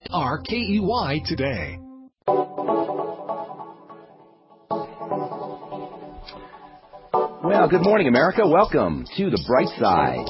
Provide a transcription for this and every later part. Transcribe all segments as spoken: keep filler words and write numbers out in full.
R K E Y today. Well, good morning, America. Welcome to the Bright Side.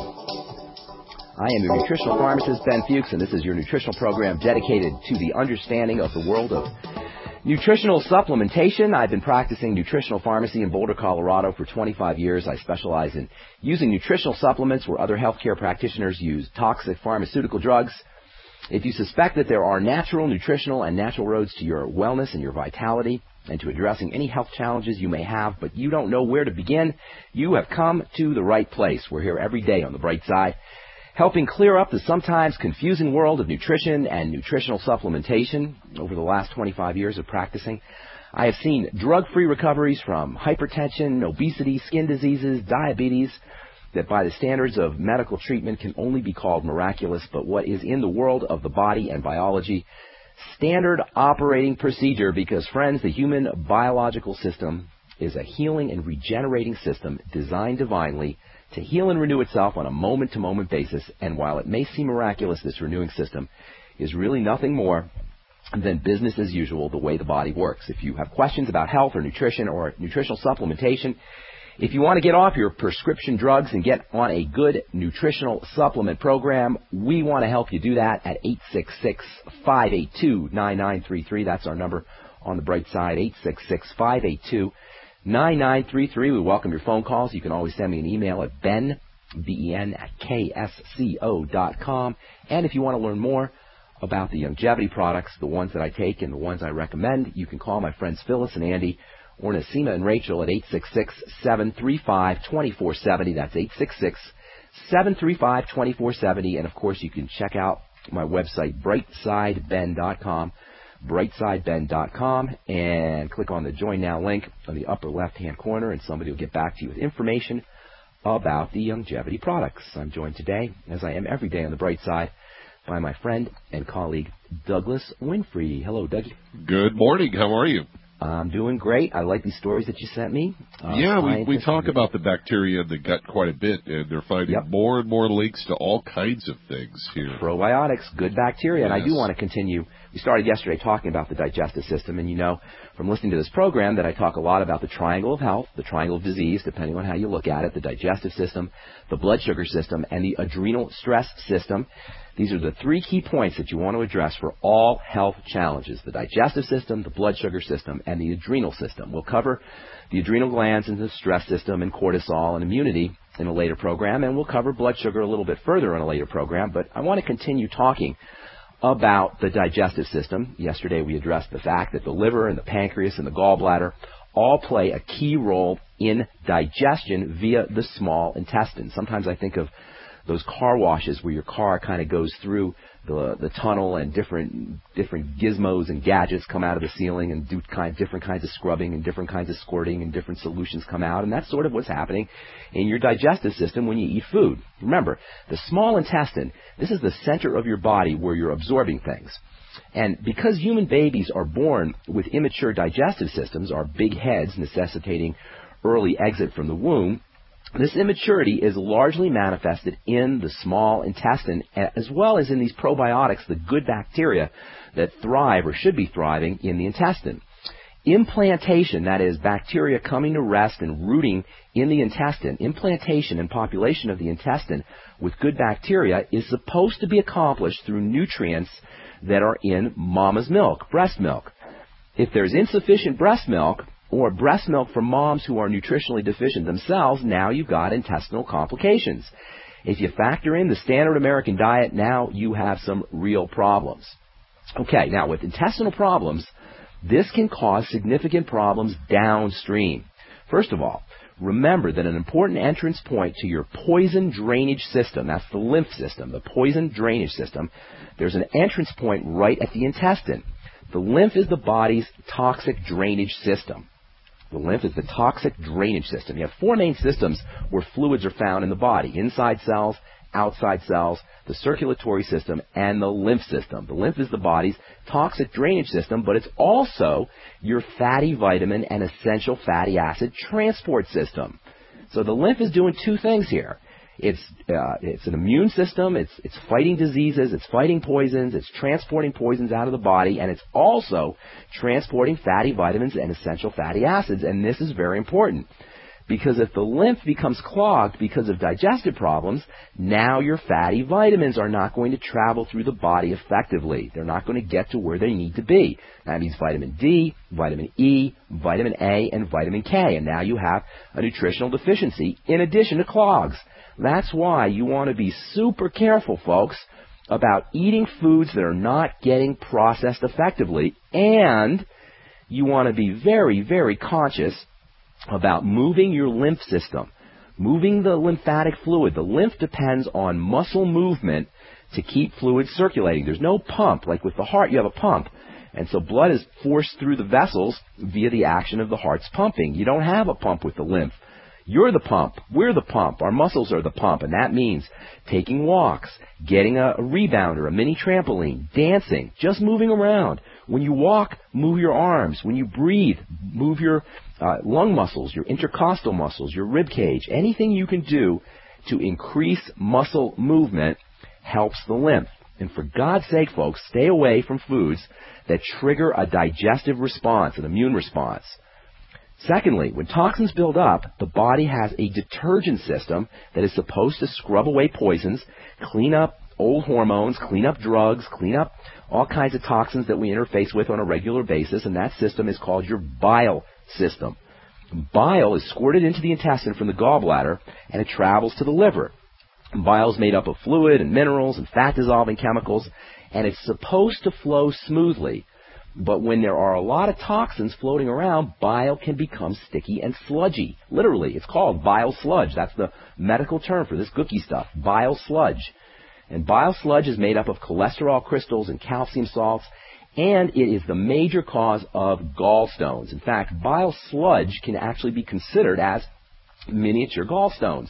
I am your nutritional pharmacist, Ben Fuchs, and this is your nutritional program dedicated to the understanding of the world of nutritional supplementation. I've been practicing nutritional pharmacy in Boulder, Colorado for twenty-five years. I specialize in using nutritional supplements where other healthcare practitioners use toxic pharmaceutical drugs. If you suspect that there are natural, nutritional, and natural roads to your wellness and your vitality and to addressing any health challenges you may have, but you don't know where to begin, you have come to the right place. We're here every day on the Bright Side, helping clear up the sometimes confusing world of nutrition and nutritional supplementation. Over the last twenty-five years of practicing, I have seen drug-free recoveries from hypertension, obesity, skin diseases, diabetes, that by the standards of medical treatment can only be called miraculous, but what is in the world of the body and biology, standard operating procedure, because, friends, the human biological system is a healing and regenerating system designed divinely to heal and renew itself on a moment-to-moment basis. And while it may seem miraculous, this renewing system is really nothing more than business as usual, the way the body works. If you have questions about health or nutrition or nutritional supplementation, if you want to get off your prescription drugs and get on a good nutritional supplement program, we want to help you do that at eight six six, five eight two, nine nine three three. That's our number on the Bright Side, eight six six, five eight two, nine nine three three. We welcome your phone calls. You can always send me an email at ben, B E N, at K S C O dot com. And if you want to learn more about the longevity products, the ones that I take and the ones I recommend, you can call my friends Phyllis and Andy or Nasima and Rachel at eight six six, seven three five, two four seven zero. That's eight six six, seven three five, two four seven zero. And, of course, you can check out my website, bright side ben dot com, bright side ben dot com, and click on the Join Now link on the upper left-hand corner, and somebody will get back to you with information about the longevity products. I'm joined today, as I am every day on the Bright Side, by my friend and colleague, Douglas Winfrey. Hello, Dougie. Good morning. How are you? I'm doing great. I like these stories that you sent me. Uh, yeah, we, we talk about the bacteria in the gut quite a bit, and they're finding yep. more and more links to all kinds of things here. Probiotics, good bacteria. Yes. And I do want to continue. We started yesterday talking about the digestive system, and you know from listening to this program that I talk a lot about the triangle of health, the triangle of disease, depending on how you look at it, the digestive system, the blood sugar system, and the adrenal stress system. These are the three key points that you want to address for all health challenges: the digestive system, the blood sugar system, and the adrenal system. We'll cover the adrenal glands and the stress system and cortisol and immunity in a later program, and we'll cover blood sugar a little bit further in a later program. But I want to continue talking about the digestive system. Yesterday we addressed the fact that the liver and the pancreas and the gallbladder all play a key role in digestion via the small intestine. Sometimes I think of those car washes where your car kind of goes through the the tunnel and different different gizmos and gadgets come out of the ceiling and do kind different kinds of scrubbing and different kinds of squirting and different solutions come out. And that's sort of what's happening in your digestive system when you eat food. Remember, the small intestine, this is the center of your body where you're absorbing things. And because human babies are born with immature digestive systems, our big heads necessitating early exit from the womb, this immaturity is largely manifested in the small intestine, as well as in these probiotics, the good bacteria that thrive or should be thriving in the intestine. Implantation, that is, bacteria coming to rest and rooting in the intestine, implantation and population of the intestine with good bacteria is supposed to be accomplished through nutrients that are in mama's milk, breast milk. If there's insufficient breast milk, or breast milk from moms who are nutritionally deficient themselves, now you've got intestinal complications. If you factor in the standard American diet, now you have some real problems. Okay, now with intestinal problems, this can cause significant problems downstream. First of all, remember that an important entrance point to your poison drainage system, that's the lymph system, the poison drainage system, there's an entrance point right at the intestine. The lymph is the body's toxic drainage system. The lymph is the toxic drainage system. You have four main systems where fluids are found in the body: inside cells, outside cells, the circulatory system, and the lymph system. The lymph is the body's toxic drainage system, but it's also your fatty vitamin and essential fatty acid transport system. So the lymph is doing two things here. It's uh, it's an immune system. It's it's fighting diseases. It's fighting poisons. It's transporting poisons out of the body, and it's also transporting fatty vitamins and essential fatty acids. And this is very important, because if the lymph becomes clogged because of digestive problems, now your fatty vitamins are not going to travel through the body effectively. They're not going to get to where they need to be. That means vitamin D, vitamin E, vitamin A, and vitamin K. And now you have a nutritional deficiency in addition to clogs. That's why you want to be super careful, folks, about eating foods that are not getting processed effectively. And you want to be very, very conscious about moving your lymph system, moving the lymphatic fluid. The lymph depends on muscle movement to keep fluid circulating. There's no pump. Like with the heart, you have a pump. And so blood is forced through the vessels via the action of the heart's pumping. You don't have a pump with the lymph. You're the pump. We're the pump. Our muscles are the pump. And that means taking walks, getting a, a rebounder, a mini trampoline, dancing, just moving around. When you walk, move your arms. When you breathe, move your uh, lung muscles, your intercostal muscles, your rib cage. Anything you can do to increase muscle movement helps the lymph. And for God's sake, folks, stay away from foods that trigger a digestive response, an immune response. Secondly, when toxins build up, the body has a detergent system that is supposed to scrub away poisons, clean up old hormones, clean up drugs, clean up all kinds of toxins that we interface with on a regular basis, and that system is called your bile system. Bile is squirted into the intestine from the gallbladder, and it travels to the liver. Bile is made up of fluid and minerals and fat-dissolving chemicals, and it's supposed to flow smoothly. But when there are a lot of toxins floating around, bile can become sticky and sludgy. Literally, it's called bile sludge. That's the medical term for this gooky stuff, bile sludge. And bile sludge is made up of cholesterol crystals and calcium salts, and it is the major cause of gallstones. In fact, bile sludge can actually be considered as miniature gallstones.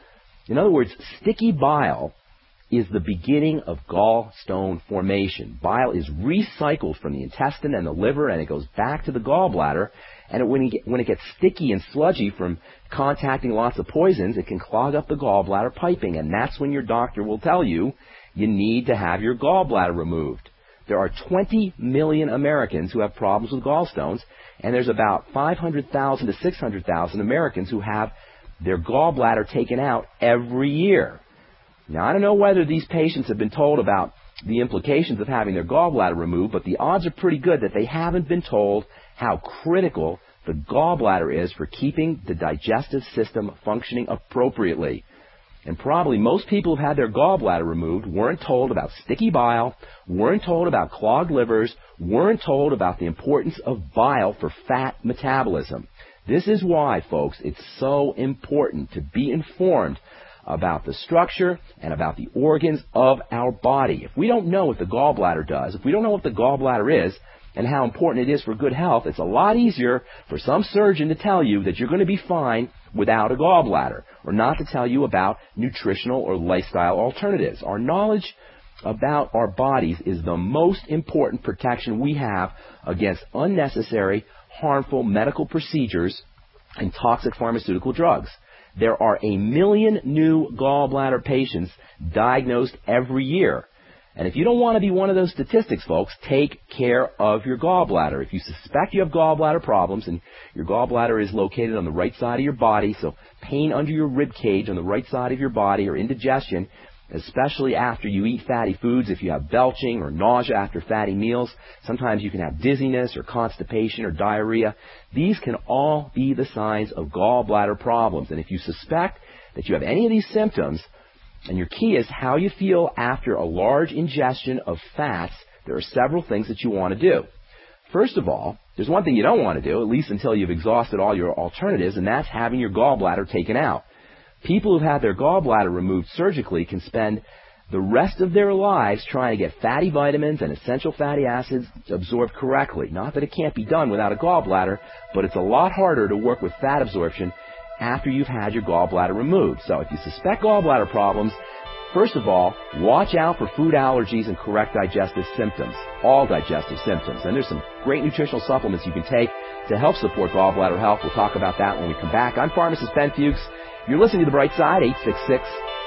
In other words, sticky bile is the beginning of gallstone formation. Bile is recycled from the intestine and the liver, and it goes back to the gallbladder. And it, when, it get, when it gets sticky and sludgy from contacting lots of poisons, it can clog up the gallbladder piping. And that's when your doctor will tell you you need to have your gallbladder removed. There are twenty million Americans who have problems with gallstones, and there's about five hundred thousand to six hundred thousand Americans who have their gallbladder taken out every year. Now, I don't know whether these patients have been told about the implications of having their gallbladder removed, but the odds are pretty good that they haven't been told how critical the gallbladder is for keeping the digestive system functioning appropriately. And probably most people who've had their gallbladder removed weren't told about sticky bile, weren't told about clogged livers, weren't told about the importance of bile for fat metabolism. This is why, folks, it's so important to be informed about the structure and about the organs of our body. If we don't know what the gallbladder does, if we don't know what the gallbladder is and how important it is for good health, it's a lot easier for some surgeon to tell you that you're going to be fine without a gallbladder, or not to tell you about nutritional or lifestyle alternatives. Our knowledge about our bodies is the most important protection we have against unnecessary, harmful medical procedures and toxic pharmaceutical drugs. There are a million new gallbladder patients diagnosed every year. And if you don't want to be one of those statistics, folks, take care of your gallbladder. If you suspect you have gallbladder problems and your gallbladder is located on the right side of your body, so pain under your rib cage on the right side of your body, or indigestion, especially after you eat fatty foods, if you have belching or nausea after fatty meals, sometimes you can have dizziness or constipation or diarrhea. These can all be the signs of gallbladder problems. And if you suspect that you have any of these symptoms, and your key is how you feel after a large ingestion of fats, there are several things that you want to do. First of all, there's one thing you don't want to do, at least until you've exhausted all your alternatives, and that's having your gallbladder taken out. People who've had their gallbladder removed surgically can spend the rest of their lives trying to get fatty vitamins and essential fatty acids absorbed correctly. Not that it can't be done without a gallbladder, but it's a lot harder to work with fat absorption after you've had your gallbladder removed. So if you suspect gallbladder problems, first of all, watch out for food allergies and correct digestive symptoms, all digestive symptoms. And there's some great nutritional supplements you can take to help support gallbladder health. We'll talk about that when we come back. I'm pharmacist Ben Fuchs. You're listening to The Bright Side, eight six six,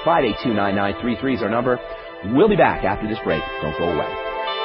five eight two, nine nine three three is our number. We'll be back after this break. Don't go away.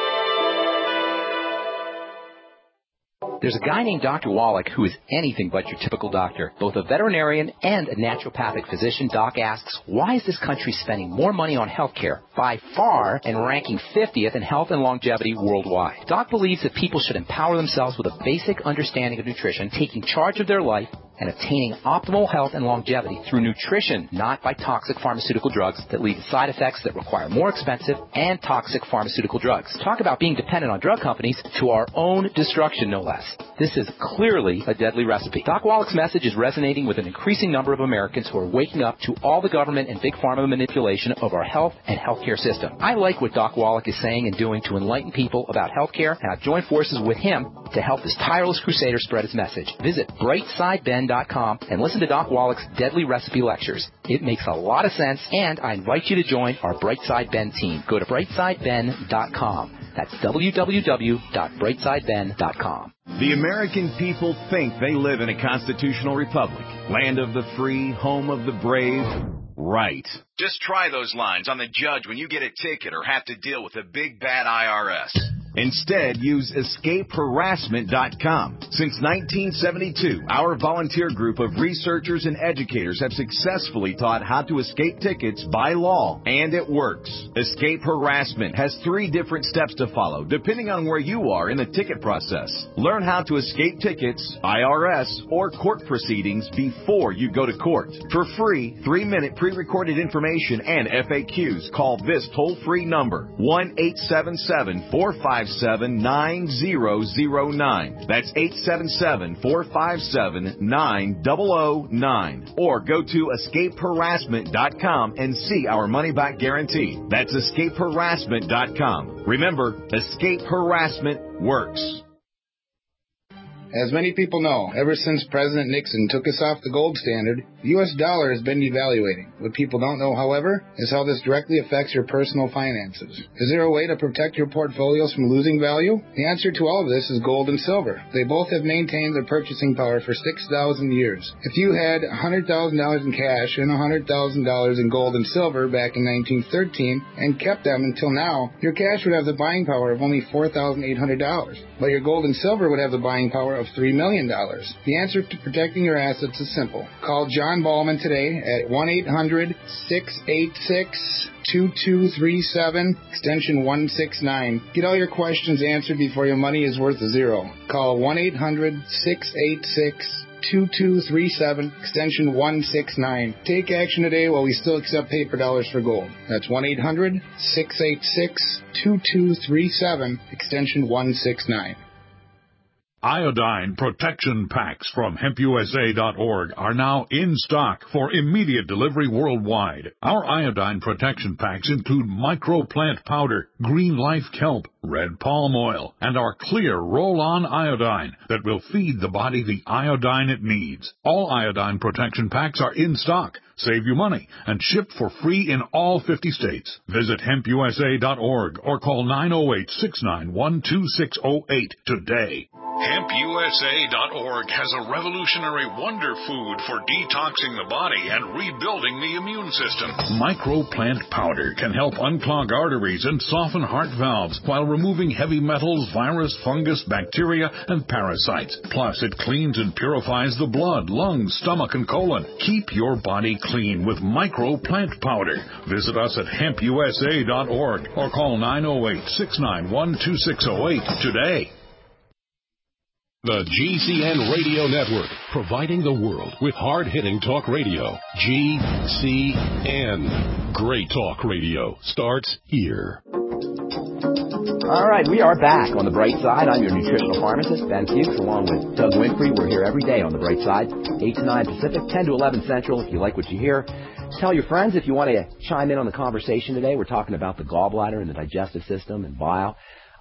There's a guy named Doctor Wallach who is anything but your typical doctor. Both a veterinarian and a naturopathic physician, Doc asks, why is this country spending more money on health care by far and ranking fiftieth in health and longevity worldwide? Doc believes that people should empower themselves with a basic understanding of nutrition, taking charge of their life, and attaining optimal health and longevity through nutrition, not by toxic pharmaceutical drugs that lead to side effects that require more expensive and toxic pharmaceutical drugs. Talk about being dependent on drug companies to our own destruction, no less. This is clearly a deadly recipe. Doc Wallach's message is resonating with an increasing number of Americans who are waking up to all the government and big pharma manipulation of our health and healthcare system. I like what Doc Wallach is saying and doing to enlighten people about healthcare, and I've joined forces with him to help this tireless crusader spread his message. Visit bright side ben dot com and listen to Doc Wallach's Deadly Recipe Lectures. It makes a lot of sense, and I invite you to join our Brightside Ben team. Go to bright side ben dot com. That's w w w dot bright side ben dot com. The American people think they live in a constitutional republic, land of the free, home of the brave. Right. Just try those lines on the judge when you get a ticket or have to deal with a big bad I R S. Instead, use escape harassment dot com. Since nineteen seventy-two, our volunteer group of researchers and educators have successfully taught how to escape tickets by law, and it works. Escape Harassment has three different steps to follow, depending on where you are in the ticket process. Learn how to escape tickets, I R S, or court proceedings before you go to court. For free, three-minute pre-recorded information and F A Qs, call this toll-free number, one eight seven seven, four five seven, nine zero zero nine. That's eight seven seven, four five seven, nine zero zero nine. Or go to escape harassment dot com and see our money-back guarantee. That's escape harassment dot com. Remember, Escape Harassment works. As many people know, ever since President Nixon took us off the gold standard, the U S dollar has been devaluating. What people don't know, however, is how this directly affects your personal finances. Is there a way to protect your portfolios from losing value? The answer to all of this is gold and silver. They both have maintained their purchasing power for six thousand years. If you had one hundred thousand dollars in cash and one hundred thousand dollars in gold and silver back in nineteen thirteen and kept them until now, your cash would have the buying power of only four thousand eight hundred dollars, but your gold and silver would have the buying power of three million dollars. The answer to protecting your assets is simple. Call John Ballman today at one eight hundred, six eight six, two two three seven, extension one six nine. Get all your questions answered before your money is worth a zero. Call one eight hundred, six eight six, two two three seven, extension one six nine. Take action today while we still accept paper dollars for gold. That's one eight hundred, six eight six, two two three seven, extension one six nine. Iodine protection packs from hemp U S A dot org are now in stock for immediate delivery worldwide. Our iodine protection packs include microplant powder, green life kelp, red palm oil, and our clear roll-on iodine that will feed the body the iodine it needs. All iodine protection packs are in stock. Save you money and ship for free in all fifty states. Visit hemp U S A dot org or call nine oh eight, six nine one, two six oh eight today. hemp U S A dot org has a revolutionary wonder food for detoxing the body and rebuilding the immune system. Microplant powder can help unclog arteries and soften heart valves while removing heavy metals, virus, fungus, bacteria, and parasites. Plus, it cleans and purifies the blood, lungs, stomach, and colon. Keep your body clean with Microplant powder. Visit us at hemp U S A dot org or call nine oh eight, six nine one, two six oh eight today. The G C N Radio Network, providing the world with hard-hitting talk radio. G C N. Great talk radio starts here. All right, we are back on The Bright Side. I'm your nutritional pharmacist, Ben Fuchs, along with Doug Winfrey. We're here every day on The Bright Side, eight to nine Pacific, ten to eleven Central. If you like what you hear, tell your friends. If you want to chime in on the conversation today, we're talking about the gallbladder and the digestive system and bile.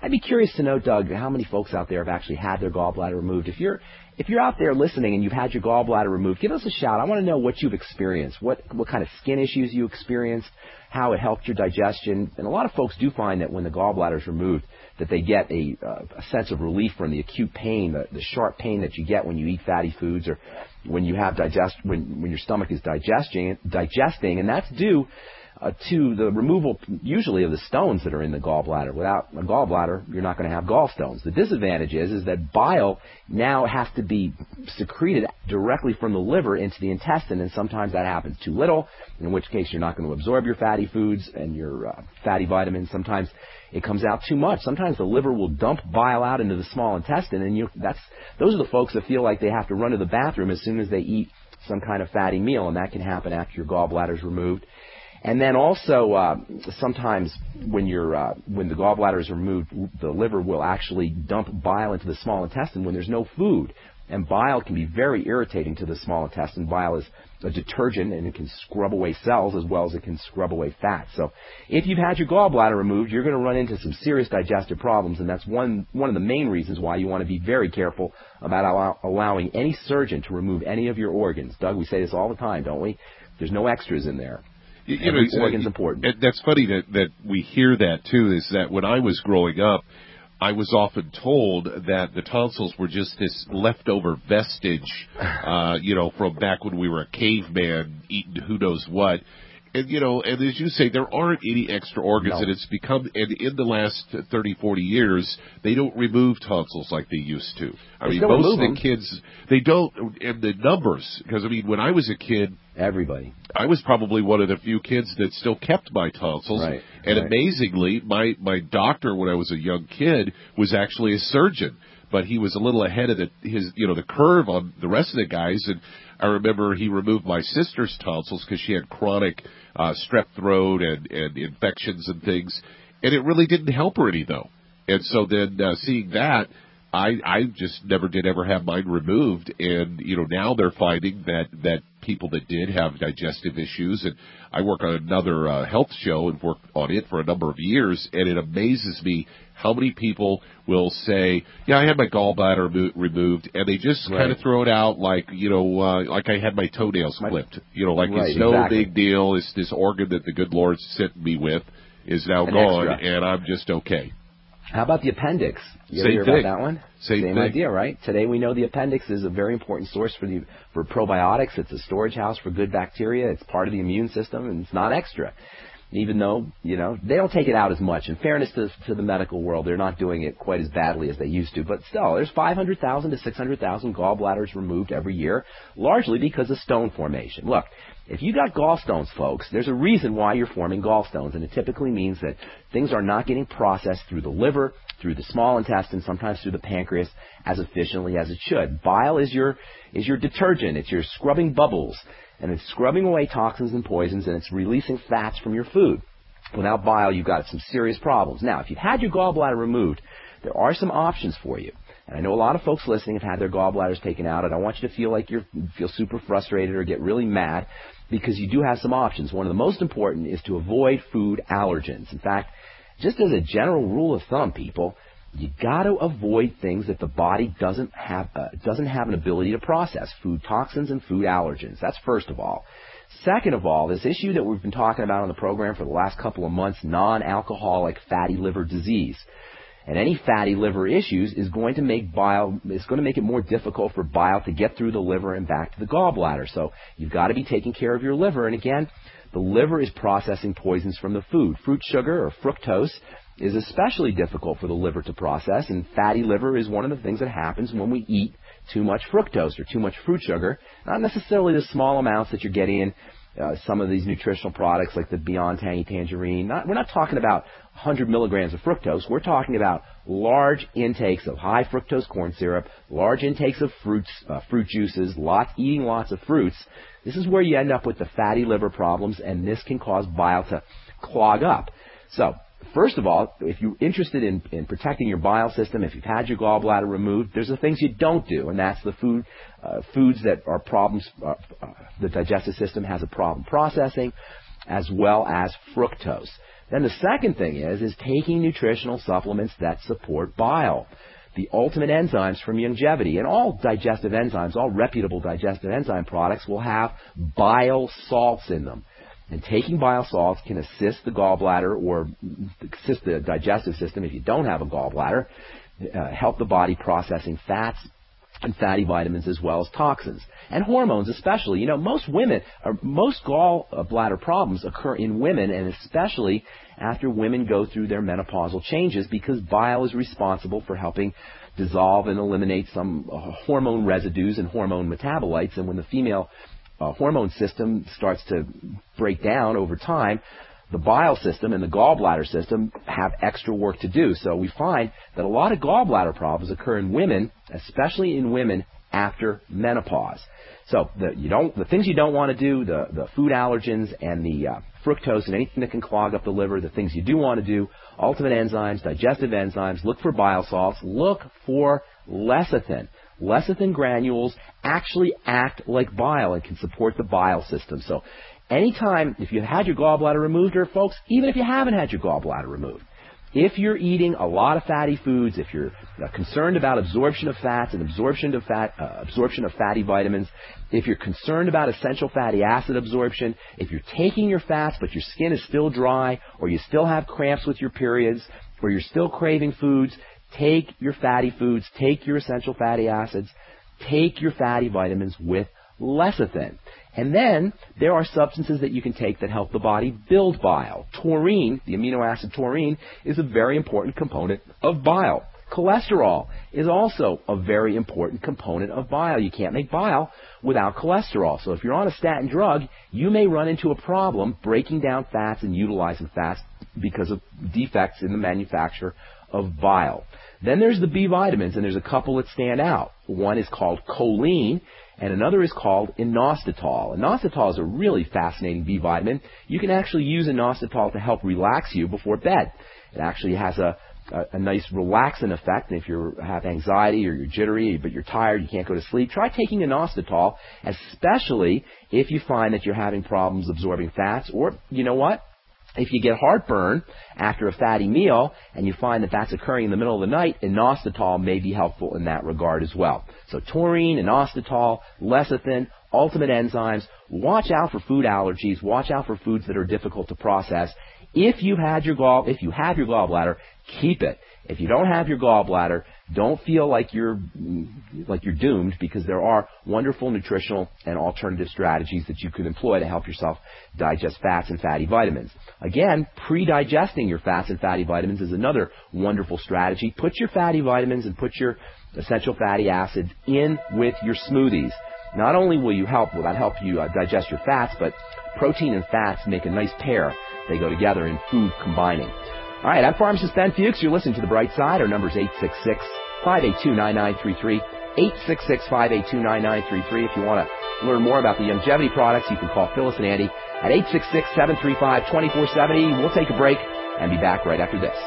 I'd be curious to know, Doug, how many folks out there have actually had their gallbladder removed. If you're if you're out there listening and you've had your gallbladder removed, give us a shout. I want to know what you've experienced, what what kind of skin issues you experienced, how it helped your digestion. And a lot of folks do find that when the gallbladder is removed, that they get a, uh, a sense of relief from the acute pain, the, the sharp pain that you get when you eat fatty foods or when you have digest when when your stomach is digesting digesting, and that's due Uh, to the removal, usually, of the stones that are in the gallbladder. Without a gallbladder, you're not going to have gallstones. The disadvantage is, is that bile now has to be secreted directly from the liver into the intestine, and sometimes that happens too little, in which case you're not going to absorb your fatty foods and your uh, fatty vitamins. Sometimes it comes out too much. Sometimes the liver will dump bile out into the small intestine, and you, that's those are the folks that feel like they have to run to the bathroom as soon as they eat some kind of fatty meal, and that can happen after your gallbladder is removed. And then also, uh, sometimes when you're uh, when the gallbladder is removed, the liver will actually dump bile into the small intestine when there's no food. And bile can be very irritating to the small intestine. Bile is a detergent, and it can scrub away cells as well as it can scrub away fat. So if you've had your gallbladder removed, you're going to run into some serious digestive problems, and that's one one of the main reasons why you want to be very careful about allow, allowing any surgeon to remove any of your organs. Doug, we say this all the time, don't we? There's no extras in there. You Every know, organ's important. That's funny that, that we hear that, too, is that when I was growing up, I was often told that the tonsils were just this leftover vestige, uh, you know, from back when we were a caveman eating who knows what. And, you know, and as you say, there aren't any extra organs, No. and it's become, and in the last thirty, forty years, they don't remove tonsils like they used to. I They mean, still most remove of the them. kids, they don't, and the numbers, because, I mean, when I was a kid, Everybody. I was probably one of the few kids that still kept my tonsils. Right, and right. amazingly, my, my doctor when I was a young kid was actually a surgeon. But he was a little ahead of the, his, you know, the curve on the rest of the guys. And I remember he removed my sister's tonsils because she had chronic uh, strep throat and, and infections and things. And it really didn't help her any, though. And so then uh, seeing that, I, I just never did ever have mine removed. And, you know, now they're finding that, that people that did have digestive issues, and I work on another uh, health show and worked on it for a number of years, and it amazes me how many people will say, yeah, I had my gallbladder mo- removed, and they just Right. kind of throw it out like, you know, uh, like I had my toenails My- clipped. You know, like Right, it's no exactly. big deal. It's this organ that the good Lord sent me with is now An gone, extra. and I'm just okay. How about the appendix? You ever Same hear thing. about that one? Same thing. idea, right? Today we know the appendix is a very important source for the for probiotics. It's a storage house for good bacteria. It's part of the immune system, and it's not extra. Even though, you know, they don't take it out as much. In fairness to, to the medical world, they're not doing it quite as badly as they used to. But still, there's five hundred thousand to six hundred thousand gallbladders removed every year, largely because of stone formation. Look, if you got gallstones, folks, there's a reason why you're forming gallstones, and it typically means that things are not getting processed through the liver, through the small intestine, sometimes through the pancreas, as efficiently as it should. Bile is your is your detergent. It's your scrubbing bubbles, and it's scrubbing away toxins and poisons, and it's releasing fats from your food. Without bile, you've got some serious problems. Now, if you've had your gallbladder removed, there are some options for you. And I know a lot of folks listening have had their gallbladders taken out, and I want you to feel like you feel super frustrated or get really mad, because you do have some options. One of the most important is to avoid food allergens. In fact, just as a general rule of thumb, people, you got to avoid things that the body doesn't have uh, doesn't have an ability to process. Food toxins and food allergens. That's first of all. Second of all, this issue that we've been talking about on the program for the last couple of months, non-alcoholic fatty liver disease. And any fatty liver issues is going to make bile, is going to make it more difficult for bile to get through the liver and back to the gallbladder. So you've got to be taking care of your liver. And again, the liver is processing poisons from the food. Fruit sugar, or fructose, is especially difficult for the liver to process, and fatty liver is one of the things that happens when we eat too much fructose or too much fruit sugar. Not necessarily the small amounts that you're getting in uh, some of these nutritional products like the Beyond Tangy Tangerine. Not, we're not talking about one hundred milligrams of fructose. We're talking about large intakes of high fructose corn syrup, large intakes of fruits, uh, fruit juices, lots, eating lots of fruits. This is where you end up with the fatty liver problems, and this can cause bile to clog up. So, first of all, if you're interested in, in protecting your bile system, if you've had your gallbladder removed, there's the things you don't do, and that's the food, uh, foods that are problems, uh, uh, the digestive system has a problem processing, as well as fructose. Then the second thing is, is taking nutritional supplements that support bile. The Ultimate Enzymes from Youngevity, and all digestive enzymes, all reputable digestive enzyme products will have bile salts in them. And taking bile salts can assist the gallbladder or assist the digestive system if you don't have a gallbladder, uh, help the body processing fats and fatty vitamins as well as toxins. And hormones especially. You know, most women, or most gallbladder problems occur in women, and especially after women go through their menopausal changes, because bile is responsible for helping dissolve and eliminate some uh, hormone residues and hormone metabolites. And when the female uh, hormone system starts to break down over time, the bile system and the gallbladder system have extra work to do. So we find that a lot of gallbladder problems occur in women, especially in women after menopause. So the, you don't, the things you don't want to do, the, the food allergens and the uh, fructose and anything that can clog up the liver, the things you do want to do, Ultimate Enzymes, digestive enzymes, look for bile salts, look for lecithin. Lecithin granules actually act like bile and can support the bile system. So anytime, if you've had your gallbladder removed, or folks, even if you haven't had your gallbladder removed, if you're eating a lot of fatty foods, if you're uh, concerned about absorption of fats and absorption of fat, uh, absorption of fatty vitamins, if you're concerned about essential fatty acid absorption, if you're taking your fats but your skin is still dry, or you still have cramps with your periods, or you're still craving foods, take your fatty foods, take your essential fatty acids, take your fatty vitamins with lecithin. And then there are substances that you can take that help the body build bile. Taurine, the amino acid taurine, is a very important component of bile. Cholesterol is also a very important component of bile. You can't make bile without cholesterol. So if you're on a statin drug, you may run into a problem breaking down fats and utilizing fats because of defects in the manufacture of bile. Then there's the B vitamins, and there's a couple that stand out. One is called choline, and another is called inositol. Inositol is a really fascinating B vitamin. You can actually use inositol to help relax you before bed. It actually has a, a, a nice relaxing effect. And if you have anxiety or you're jittery but you're tired, you can't go to sleep, try taking inositol, especially if you find that you're having problems absorbing fats. Or, you know what? If you get heartburn after a fatty meal and you find that that's occurring in the middle of the night, inositol may be helpful in that regard as well. So taurine, inositol, lecithin, Ultimate Enzymes. Watch out for food allergies. Watch out for foods that are difficult to process. If you had your gall, if you have your gallbladder, keep it. If you don't have your gallbladder, don't feel like you're like you're doomed, because there are wonderful nutritional and alternative strategies that you could employ to help yourself digest fats and fatty vitamins. Again, pre-digesting your fats and fatty vitamins is another wonderful strategy. Put your fatty vitamins and put your essential fatty acids in with your smoothies. Not only will you help, will that help you uh, digest your fats, but protein and fats make a nice pair. They go together in food combining. All right, I'm pharmacist Ben Fuchs. You're listening to The Bright Side. Our number is eight six six, five eight two, nine nine three three, eight six six, five eight two, nine nine three three. If you want to learn more about the Youngevity products, you can call Phyllis and Andy at eight six six, seven three five, two four seven zero. We'll take a break and be back right after this.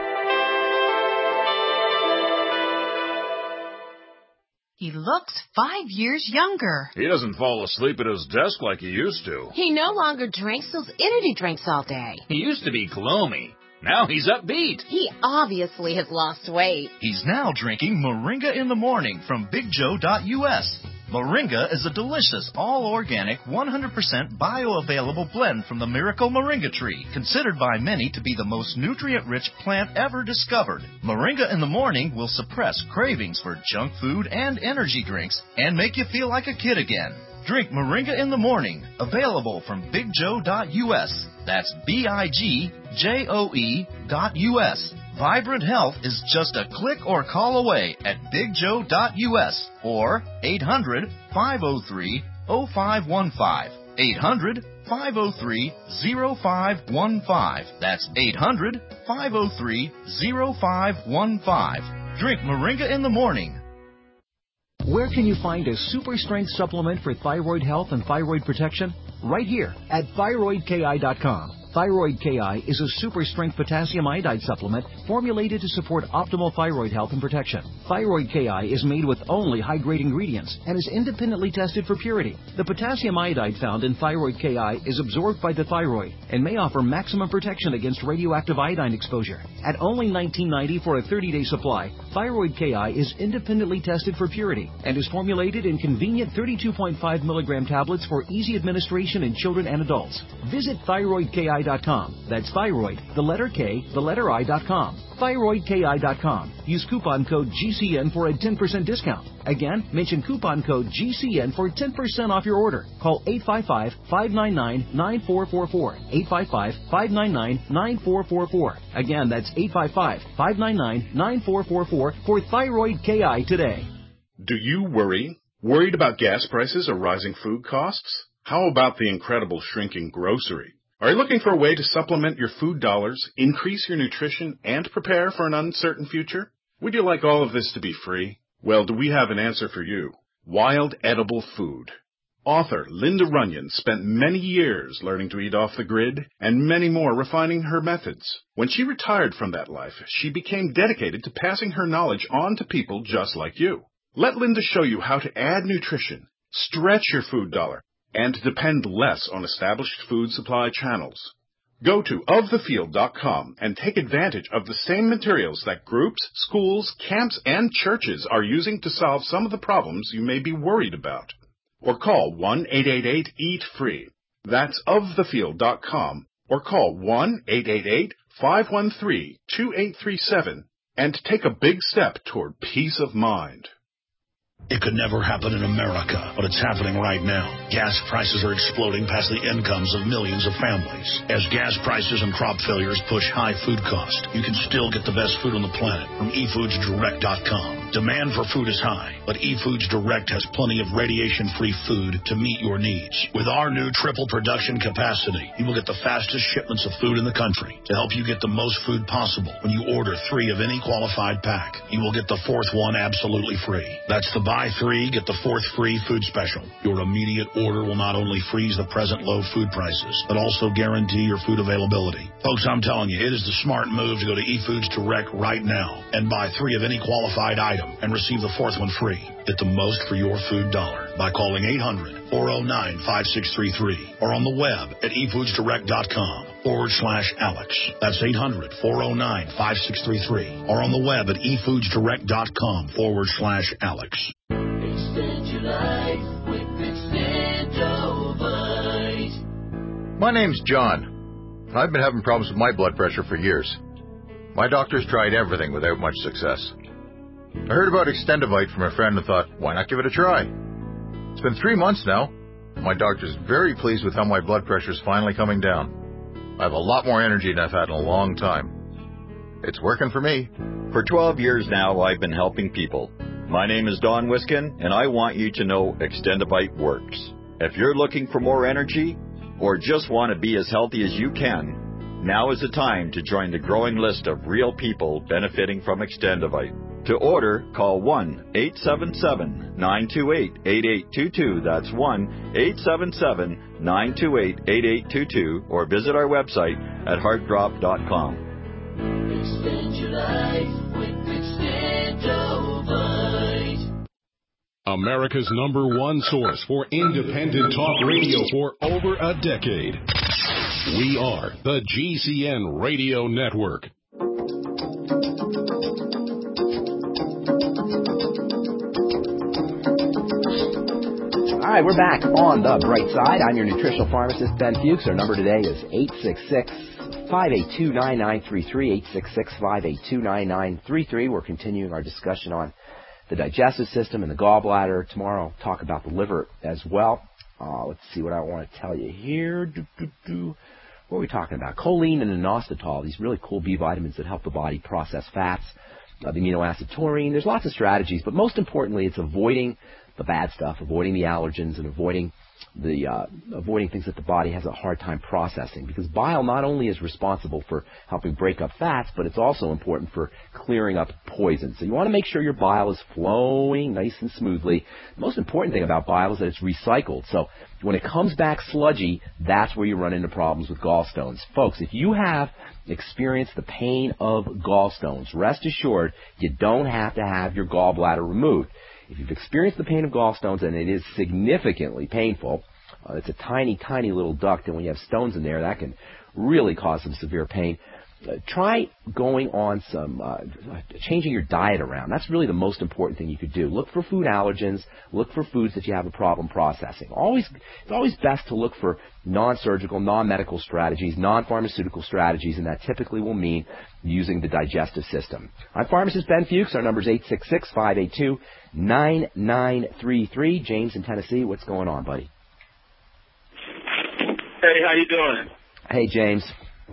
He looks five years younger. He doesn't fall asleep at his desk like he used to. He no longer drinks those energy drinks all day. He used to be gloomy. Now he's upbeat. He obviously has lost weight. He's now drinking Moringa in the Morning from Big Joe dot U S. Moringa is a delicious, all-organic, one hundred percent bioavailable blend from the miracle moringa tree, considered by many to be the most nutrient-rich plant ever discovered. Moringa in the Morning will suppress cravings for junk food and energy drinks and make you feel like a kid again. Drink Moringa in the Morning, available from Big Joe dot U S. That's B I G J O E dot U S. Vibrant Health is just a click or call away at Big Joe dot U S or eight hundred, five oh three, oh five one five. eight hundred, five oh three, oh five one five. That's eight hundred, five oh three, oh five one five. Drink Moringa in the Morning. Where can you find a super strength supplement for thyroid health and thyroid protection? Right here at thyroid K I dot com. Thyroid K I is a super-strength potassium iodide supplement formulated to support optimal thyroid health and protection. Thyroid K I is made with only high-grade ingredients and is independently tested for purity. The potassium iodide found in Thyroid K I is absorbed by the thyroid and may offer maximum protection against radioactive iodine exposure. At only nineteen ninety dollars for a thirty-day supply, Thyroid K I is independently tested for purity and is formulated in convenient thirty-two point five milligram tablets for easy administration in children and adults. Visit thyroid k i dot com. That's thyroid, the letter K, the letter I dot com. thyroid k i dot com. Use coupon code G C N for a ten percent discount. Again, mention coupon code G C N for ten percent off your order. Call eight five five, five nine nine, nine four four four. eight five five, five nine nine, nine four four four. Again, that's eight five five, five nine nine, nine four four four for Thyroid K I today. Do you worry? Worried about gas prices or rising food costs? How about the incredible shrinking grocery? Are you looking for a way to supplement your food dollars, increase your nutrition, and prepare for an uncertain future? Would you like all of this to be free? Well, do we have an answer for you? Wild Edible Food. Author Linda Runyon spent many years learning to eat off the grid and many more refining her methods. When she retired from that life, she became dedicated to passing her knowledge on to people just like you. Let Linda show you how to add nutrition, stretch your food dollar, and depend less on established food supply channels. Go to of the field dot com and take advantage of the same materials that groups, schools, camps, and churches are using to solve some of the problems you may be worried about. Or call one eight eight eight, E A T, FREE. That's of the field dot com. Or call one eight eight eight, five one three, two eight three seven and take a big step toward peace of mind. It could never happen in America, but it's happening right now. Gas prices are exploding past the incomes of millions of families. As gas prices and crop failures push high food costs, you can still get the best food on the planet from e foods direct dot com. Demand for food is high, but eFoods Direct has plenty of radiation-free food to meet your needs. With our new triple production capacity, you will get the fastest shipments of food in the country to help you get the most food possible. When you order three of any qualified pack, you will get the fourth one absolutely free. That's the buy three, get the fourth free food special. Your immediate order will not only freeze the present low food prices, but also guarantee your food availability. Folks, I'm telling you, it is the smart move to go to eFoods Direct right now and buy three of any qualified item and receive the fourth one free. Get the most for your food dollar by calling eight hundred, four oh nine, five six three three or on the web at e foods direct dot com forward slash Alex. That's eight hundred, four oh nine, five six three three or on the web at e foods direct dot com forward slash Alex. Extend your life with Extendovite. My name's John. I've been having problems with my blood pressure for years. My doctor's tried everything without much success. I heard about Extendovite from a friend and thought, why not give it a try? It's been three months now. My doctor's very pleased with how my blood pressure's finally coming down. I have a lot more energy than I've had in a long time. It's working for me. For twelve years now, I've been helping people. My name is Don Wiskin, and I want you to know Extendovite works. If you're looking for more energy or just want to be as healthy as you can, now is the time to join the growing list of real people benefiting from Extendovite. To order, call one eight seven seven, nine two eight, eight eight two two. That's one eight seven seven, nine two eight, eight eight two two or visit our website at heart drop dot com. Extend your life with Extendovite. America's number one source for independent talk radio for over a decade. We are the G C N Radio Network. All right, we're back on the bright side. I'm your nutritional pharmacist, Ben Fuchs. Our number today is eight six six, five eight two, nine nine three three, eight six six, five eight two, nine nine three three. We're continuing our discussion on the digestive system and the gallbladder. Tomorrow I'll talk about the liver as well. Uh, let's see what I want to tell you here. Do, do, do. What are we talking about? Choline and inositol, these really cool B vitamins that help the body process fats. Uh, the amino acid taurine. There's lots of strategies, but most importantly, it's avoiding the bad stuff, avoiding the allergens and avoiding the uh, avoiding things that the body has a hard time processing, because bile not only is responsible for helping break up fats, but it's also important for clearing up poison. So you want to make sure your bile is flowing nice and smoothly. The most important thing about bile is that it's recycled. So when it comes back sludgy, that's where you run into problems with gallstones. Folks, if you have experienced the pain of gallstones, rest assured you don't have to have your gallbladder removed. If you've experienced the pain of gallstones, and it is significantly painful, uh, it's a tiny, tiny little duct, and when you have stones in there, that can really cause some severe pain. Uh, try going on some, uh, changing your diet around. That's really the most important thing you could do. Look for food allergens. Look for foods that you have a problem processing. Always, it's always best to look for non-surgical, non-medical strategies, non-pharmaceutical strategies, and that typically will mean using the digestive system. I'm pharmacist Ben Fuchs. Our number is eight six six, five eight two, nine nine three three. James in Tennessee, what's going on, buddy? Hey, how you doing? Hey, James.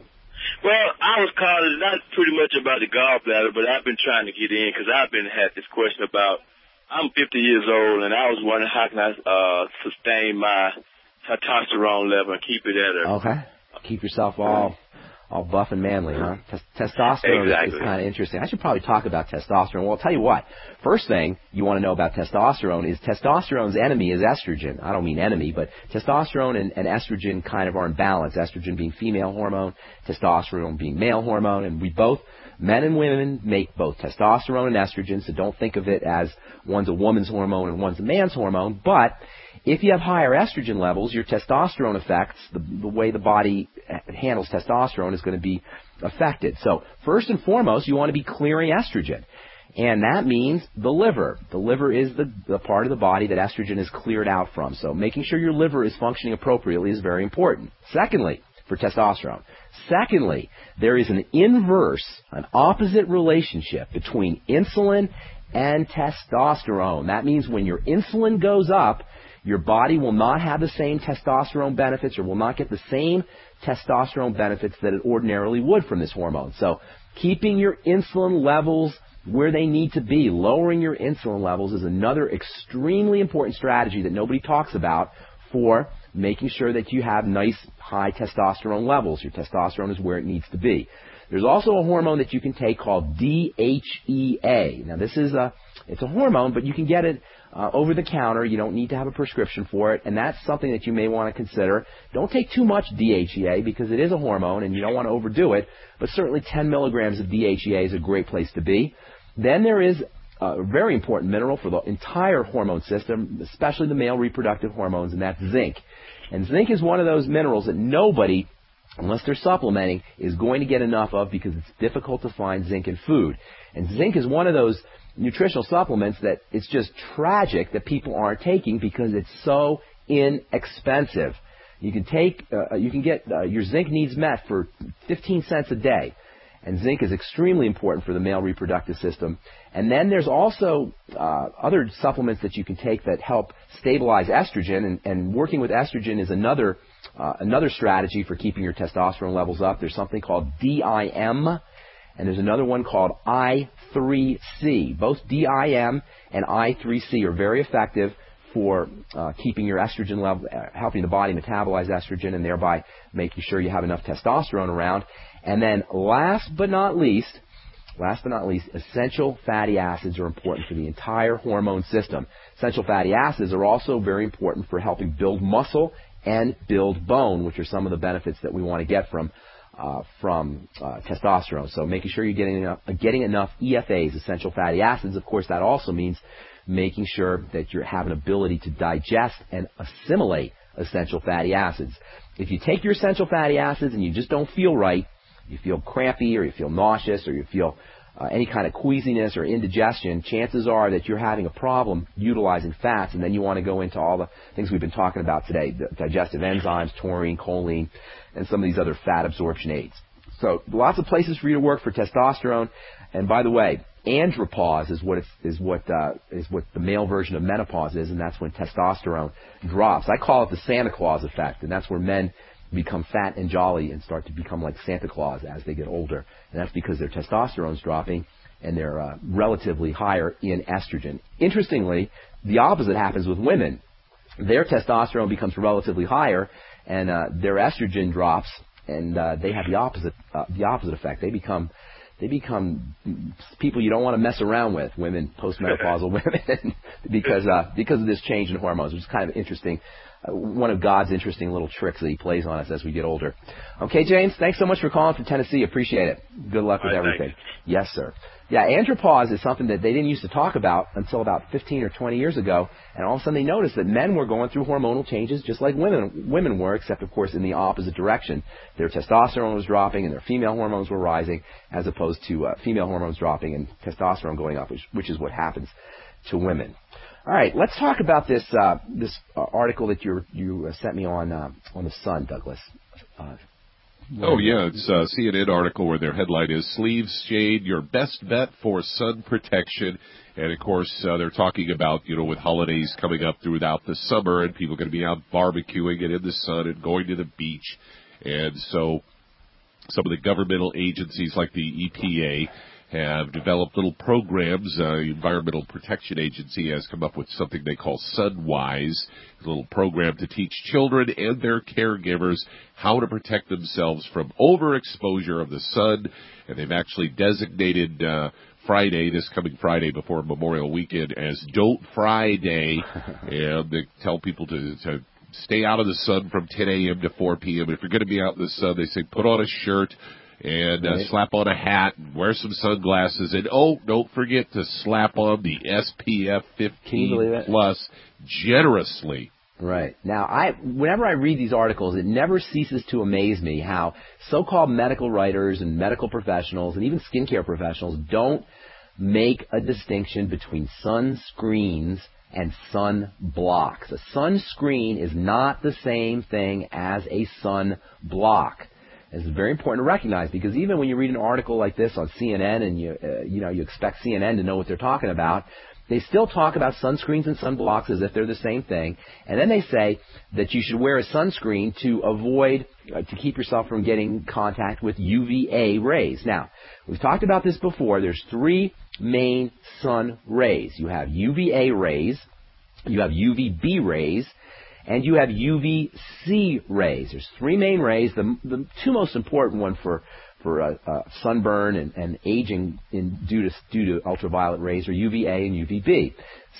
Well, I was calling not pretty much about the gallbladder, but I've been trying to get in because I've been had this question about, I'm fifty years old, and I was wondering how can I uh, sustain my testosterone level and keep it at a... Okay. Keep yourself all all buff and manly, huh? Tes- testosterone exactly. is kind of interesting. I should probably talk about testosterone. Well, I'll tell you what. First thing you want to know about testosterone is testosterone's enemy is estrogen. I don't mean enemy, but testosterone and, and estrogen kind of are in balance. Estrogen being female hormone, testosterone being male hormone, and we both, men and women, make both testosterone and estrogen, so don't think of it as one's a woman's hormone and one's a man's hormone, but if you have higher estrogen levels, your testosterone effects, the, the way the body handles testosterone is going to be affected. So first and foremost, you want to be clearing estrogen. And that means the liver. The liver is the, the part of the body that estrogen is cleared out from. So making sure your liver is functioning appropriately is very important. Secondly, for testosterone. Secondly, there is an inverse, an opposite relationship between insulin and testosterone. That means when your insulin goes up, your body will not have the same testosterone benefits or will not get the same testosterone benefits that it ordinarily would from this hormone. So keeping your insulin levels where they need to be, lowering your insulin levels is another extremely important strategy that nobody talks about for making sure that you have nice high testosterone levels. Your testosterone is where it needs to be. There's also a hormone that you can take called D H E A. Now this is a, it's a hormone, but you can get it Uh, over the counter. You don't need to have a prescription for it, and that's something that you may want to consider. Don't take too much D H E A because it is a hormone and you don't want to overdo it, but certainly ten milligrams of D H E A is a great place to be. Then there is a very important mineral for the entire hormone system, especially the male reproductive hormones, and that's zinc. And zinc is one of those minerals that nobody, unless they're supplementing, is going to get enough of because it's difficult to find zinc in food. And zinc is one of those nutritional supplements that it's just tragic that people aren't taking because it's so inexpensive. You can take, uh, you can get uh, your zinc needs met for fifteen cents a day, and zinc is extremely important for the male reproductive system. And then there's also uh, other supplements that you can take that help stabilize estrogen, and, and working with estrogen is another uh, another strategy for keeping your testosterone levels up. There's something called D I M, and there's another one called I three C. Both D I M and I three C are very effective for uh, keeping your estrogen level, uh, helping the body metabolize estrogen and thereby making sure you have enough testosterone around. And then last but not least, last but not least, essential fatty acids are important for the entire hormone system. Essential fatty acids are also very important for helping build muscle and build bone, which are some of the benefits that we want to get from Uh, from uh, testosterone. So making sure you're getting enough, uh, getting enough E F As, essential fatty acids. Of course, that also means making sure that you have an ability to digest and assimilate essential fatty acids. If you take your essential fatty acids and you just don't feel right, you feel crampy or you feel nauseous or you feel uh, any kind of queasiness or indigestion, chances are that you're having a problem utilizing fats, and then you want to go into all the things we've been talking about today, the digestive enzymes, taurine, choline, and some of these other fat absorption aids. So lots of places for you to work for testosterone. And by the way, andropause is what it's, is what uh, is what the male version of menopause is, and that's when testosterone drops. I call it the Santa Claus effect, and that's where men become fat and jolly and start to become like Santa Claus as they get older. And that's because their testosterone's dropping and they're uh, relatively higher in estrogen. Interestingly, the opposite happens with women. their testosterone becomes relatively higher, and uh, their estrogen drops, and uh, they have the opposite uh, the opposite effect. They become they become people you don't want to mess around with, women, postmenopausal women, because uh, because of this change in hormones, which is kind of interesting. Uh, one of God's interesting little tricks that He plays on us as we get older. Okay, James, thanks so much for calling from Tennessee. Appreciate it. Good luck with All right, everything. Yes, sir. Yeah, andropause is something that they didn't used to talk about until about fifteen or twenty years ago, and all of a sudden they noticed that men were going through hormonal changes just like women women were, except, of course, in the opposite direction. Their testosterone was dropping and their female hormones were rising, as opposed to uh, female hormones dropping and testosterone going up, which, which is what happens to women. All right, let's talk about this uh, this uh, article that you you uh, sent me on uh, on the Sun, Douglas. Uh, Oh, yeah, it's a C N N article where their headline is Sleeves Shade, Your Best Bet for Sun Protection. And, of course, uh, they're talking about, you know, with holidays coming up throughout the summer and people going to be out barbecuing and in the sun and going to the beach. And so some of the governmental agencies like the E P A have developed little programs. Uh, the Environmental Protection Agency has come up with something they call Sunwise, a little program to teach children and their caregivers how to protect themselves from overexposure of the sun. And they've actually designated uh, Friday, this coming Friday before Memorial Weekend, as Don't Fry Day. And they tell people to, to stay out of the sun from ten a.m. to four p.m. If you're going to be out in the sun, they say put on a shirt and uh, right. slap on a hat and wear some sunglasses. And, oh, don't forget to slap on the S P F fifteen plus generously. Right. Now, I whenever I read these articles, it never ceases to amaze me how so-called medical writers and medical professionals and even skincare professionals don't make a distinction between sunscreens and sun blocks. A sunscreen is not the same thing as a sun block. It's very important to recognize, because even when you read an article like this on C N N and you uh, you know you expect C N N to know what they're talking about, they still talk about sunscreens and sunblocks as if they're the same thing. And then they say that you should wear a sunscreen to avoid, uh, to keep yourself from getting contact with U V A rays. Now, we've talked about this before. There's three main sun rays. You have U V A rays, you have U V B rays, and you have U V C rays. There's three main rays. The, the two most important ones for for uh, uh, sunburn and, and aging in, due to due to ultraviolet rays are U V A and U V B.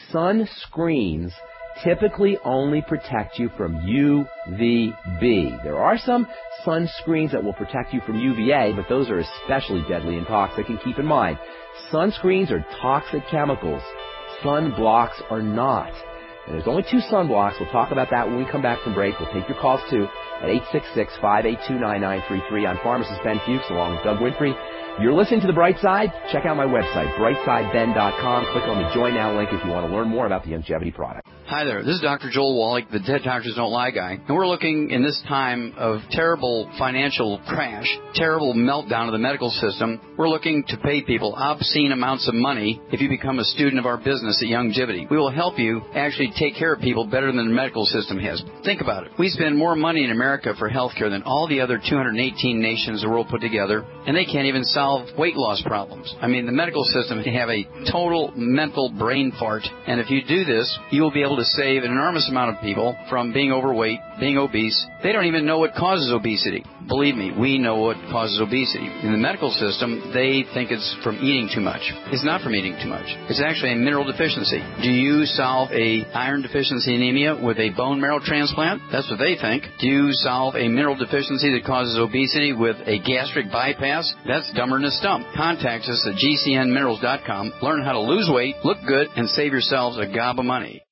Sunscreens typically only protect you from U V B. There are some sunscreens that will protect you from U V A, but those are especially deadly and toxic. And keep in mind, sunscreens are toxic chemicals. Sunblocks are not. And there's only two sunblocks. We'll talk about that when we come back from break. We'll take your calls, too, at eight six six, five eight two, nine nine three three. I'm pharmacist Ben Fuchs, along with Doug Winfrey. You're listening to The Bright Side. Check out my website, bright side ben dot com. Click on the Join Now link if you want to learn more about the Youngevity product. Hi there, this is Doctor Joel Wallach, the Dead Doctors Don't Lie guy, and we're looking in this time of terrible financial crash, terrible meltdown of the medical system. We're looking to pay people obscene amounts of money if you become a student of our business at Youngevity. We will help you actually take care of people better than the medical system has. Think about it. We spend more money in America for health care than all the other two hundred eighteen nations of the world put together, and they can't even solve weight loss problems. I mean, the medical system can have a total mental brain fart, and if you do this, you will be able to save an enormous amount of people from being overweight, being obese. They don't even know what causes obesity. Believe me, we know what causes obesity. In the medical system, they think it's from eating too much. It's not from eating too much. It's actually a mineral deficiency. Do you solve a iron deficiency anemia with a bone marrow transplant? That's what they think. Do you solve a mineral deficiency that causes obesity with a gastric bypass? That's dumber than a stump. Contact us at G C N minerals dot com. Learn how to lose weight, look good, and save yourselves a gob of money.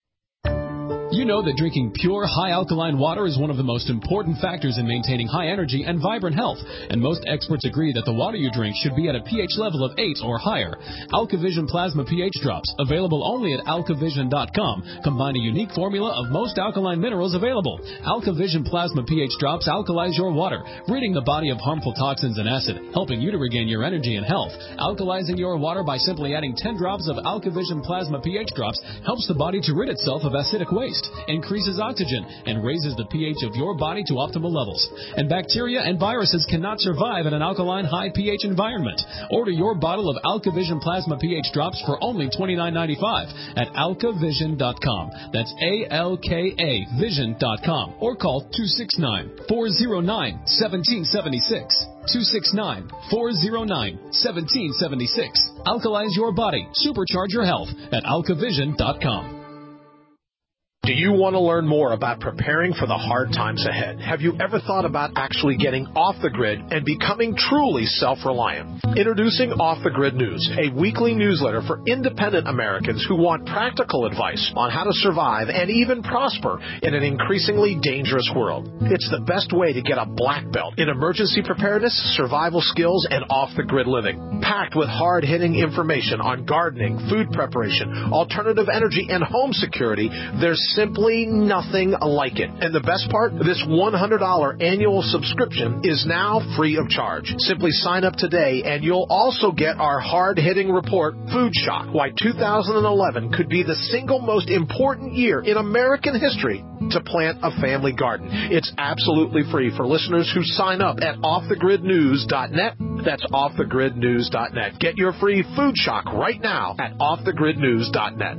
You know that drinking pure, high-alkaline water is one of the most important factors in maintaining high energy and vibrant health, and most experts agree that the water you drink should be at a pH level of eight or higher. AlkaVision Plasma pH Drops, available only at alkavision dot com, combine a unique formula of most alkaline minerals available. AlkaVision Plasma pH Drops alkalize your water, ridding the body of harmful toxins and acid, helping you to regain your energy and health. Alkalizing your water by simply adding ten drops of AlkaVision Plasma pH Drops helps the body to rid itself of acidic waste. increases oxygen, and raises the pH of your body to optimal levels. And bacteria and viruses cannot survive in an alkaline high pH environment. Order your bottle of AlkaVision Plasma pH drops for only twenty-nine ninety-five at alka vision dot com. That's A L K A vision dot com. Or call two six nine, four zero nine, one seven seven six. two six nine, four zero nine, one seven seven six. Alkalize your body. Supercharge your health at alka vision dot com. Do you want to learn more about preparing for the hard times ahead? Have you ever thought about actually getting off the grid and becoming truly self-reliant? Introducing Off the Grid News, a weekly newsletter for independent Americans who want practical advice on how to survive and even prosper in an increasingly dangerous world. It's the best way to get a black belt in emergency preparedness, survival skills, and off-the-grid living. Packed with hard-hitting information on gardening, food preparation, alternative energy, and home security, there's simply nothing like it. And the best part, this one hundred dollars annual subscription is now free of charge. Simply sign up today and you'll also get our hard-hitting report, Food Shock, Why two thousand eleven Could Be the Single Most Important Year in American History to Plant a Family Garden. It's absolutely free for listeners who sign up at off the grid news dot net. That's off the grid news dot net. Get your free Food Shock right now at off the grid news dot net.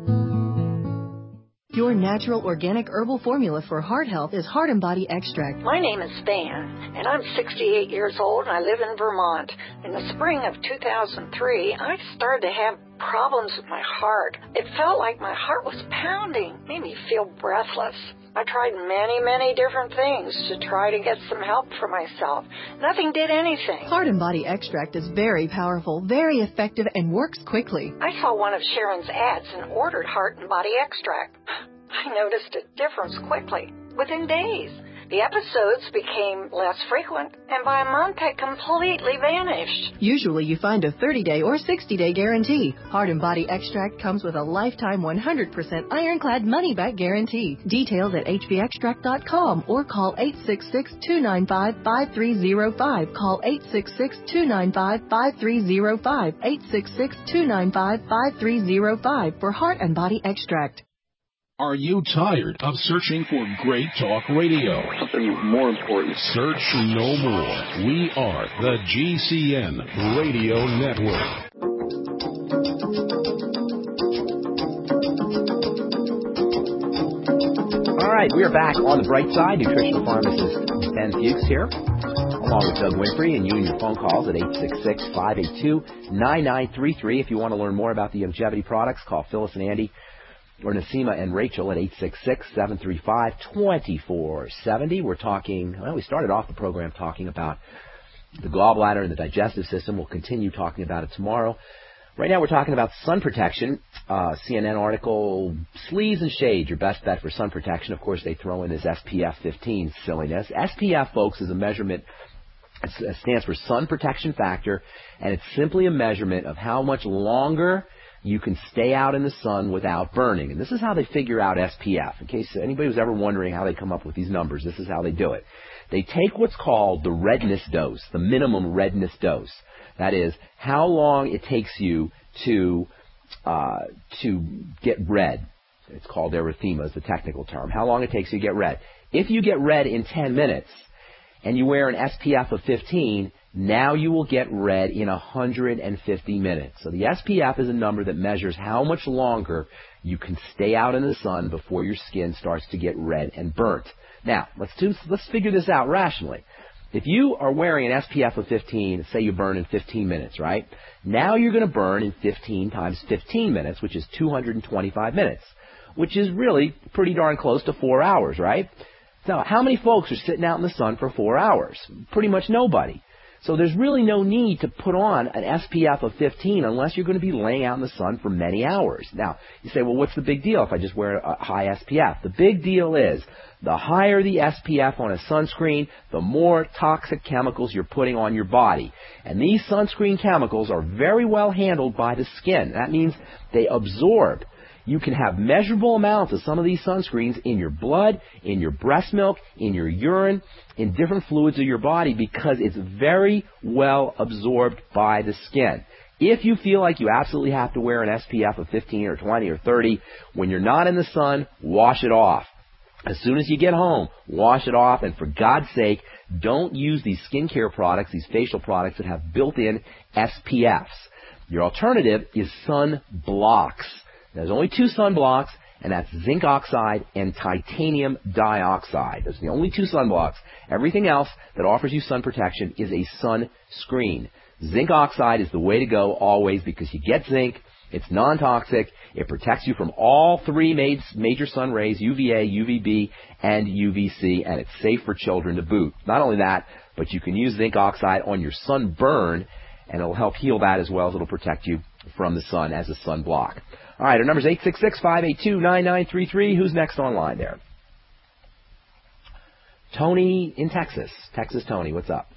Your natural organic herbal formula for heart health is Heart and Body Extract. My name is Van, and I'm sixty-eight years old, and I live in Vermont. In the spring of two thousand three, I started to have problems with my heart. It felt like my heart was pounding, made me feel breathless. I tried many, many different things to try to get some help for myself. Nothing did anything. Heart and Body Extract is very powerful, very effective, and works quickly. I saw one of Sharon's ads and ordered Heart and Body Extract. I noticed a difference quickly, within days. The episodes became less frequent, and by a month had completely vanished. Usually you find a thirty-day or sixty-day guarantee. Heart and Body Extract comes with a lifetime one hundred percent ironclad money-back guarantee. Details at h b extract dot com or call eight six six, two nine five, five three zero five. Call eight six six, two nine five, five three zero five. eight six six, two nine five, five three zero five for Heart and Body Extract. Are you tired of searching for great talk radio? Something more important. Search no more. We are the G C N Radio Network. All right, we are back on the bright side. Nutritional pharmacist Ben Fuchs here, along with Doug Winfrey, and you and your phone calls at eight six six, five eight two, nine nine three three. If you want to learn more about the Youngevity products, call Phyllis and Andy or Nasima and Rachel at eight six six, seven three five, two four seven zero. We're talking, well, we started off the program talking about the gallbladder and the digestive system. We'll continue talking about it tomorrow. Right now we're talking about sun protection. Uh, C N N article, sleeves and shade, your best bet for sun protection. Of course, they throw in this S P F fifteen silliness. S P F, folks, is a measurement. It stands for sun protection factor, and it's simply a measurement of how much longer you can stay out in the sun without burning. And this is how they figure out S P F. In case anybody was ever wondering how they come up with these numbers, this is how they do it. They take what's called the redness dose, the minimum redness dose. That is, how long it takes you to uh, to get red. It's called erythema is the technical term. How long it takes you to get red. If you get red in ten minutes and you wear an S P F of fifteen, now you will get red in one hundred fifty minutes. So the S P F is a number that measures how much longer you can stay out in the sun before your skin starts to get red and burnt. Now, let's do, let's figure this out rationally. If you are wearing an S P F of fifteen, say you burn in fifteen minutes, right? Now you're going to burn in fifteen times fifteen minutes, which is two hundred twenty-five minutes, which is really pretty darn close to four hours, right? So how many folks are sitting out in the sun for four hours? Pretty much nobody. So there's really no need to put on an S P F of fifteen unless you're going to be laying out in the sun for many hours. Now, you say, well, what's the big deal if I just wear a high S P F? The big deal is the higher the S P F on a sunscreen, the more toxic chemicals you're putting on your body. And these sunscreen chemicals are very well handled by the skin. That means they absorb. You can have measurable amounts of some of these sunscreens in your blood, in your breast milk, in your urine, in different fluids of your body because it's very well absorbed by the skin. If you feel like you absolutely have to wear an S P F of fifteen or twenty or thirty, when you're not in the sun, wash it off. As soon as you get home, wash it off, and for God's sake, don't use these skincare products, these facial products that have built-in S P Fs. Your alternative is sun blocks. There's only two sunblocks, and that's zinc oxide and titanium dioxide. Those are the only two sunblocks. Everything else that offers you sun protection is a sunscreen. Zinc oxide is the way to go always because you get zinc, it's non-toxic, it protects you from all three major sun rays, U V A, U V B, and U V C, and it's safe for children to boot. Not only that, but you can use zinc oxide on your sunburn, and it'll help heal that as well as it'll protect you from the sun as a sunblock. All right, our number is eight six six, five eight two, nine nine three three. Who's next online there? Tony in Texas. Texas Tony, what's up?